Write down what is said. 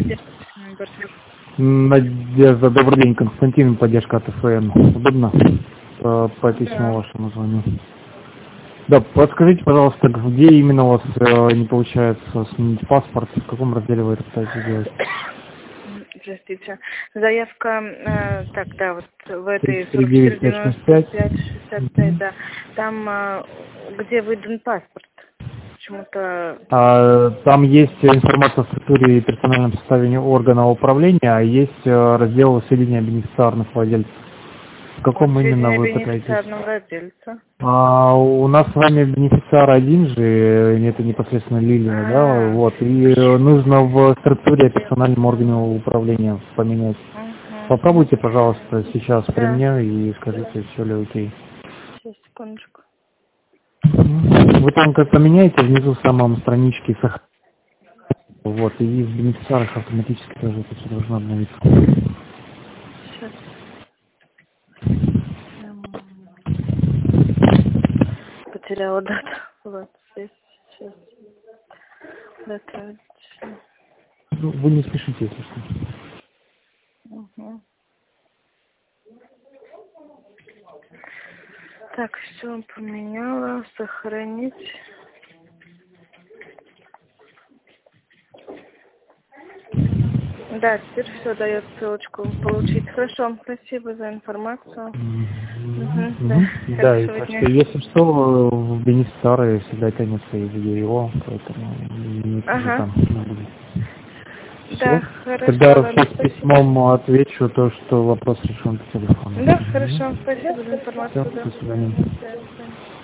Надежда, добрый день, Константин, поддержка от ФН. Удобно? По письму вашему звоню. Да, подскажите, пожалуйста, где именно у вас не получается сменить паспорт, в каком разделе вы это пытаетесь сделать? Простите. Заявка, так, да, вот в этой 4495-65, да. Там, где выдан паспорт. Почему-то... Там есть информация о структуре и персональном составе органа управления, а есть раздел сведения бенефициарных владельцев. В каком Вот, именно вы сведения пытаетесь? бенефициарного владельца. У нас с вами бенефициар один же, это непосредственно Лилия, да, вот, и нужно в структуре о персональном органе управления поменять. Попробуйте, пожалуйста, сейчас при мне и скажите, все ли окей. Сейчас, секундочку. Вы там как поменяете внизу в самом страничке, вот, и в бенефициарах автоматически тоже это все должно обновиться. Сейчас. Потеряла дату. Вот здесь сейчас. Дата. Ну, вы не спешите, если что. Так, все поменяла. Сохранить. Да, теперь все дает ссылочку получить. Хорошо, спасибо за информацию. Да, и так что, если что, в бенефициары всегда тянется из его, поэтому никогда там не будет. Да, Все. хорошо. Тогда с письмом отвечу то, что вопрос решен по телефону. Да, хорошо. Спасибо за информацию. Все, до свидания.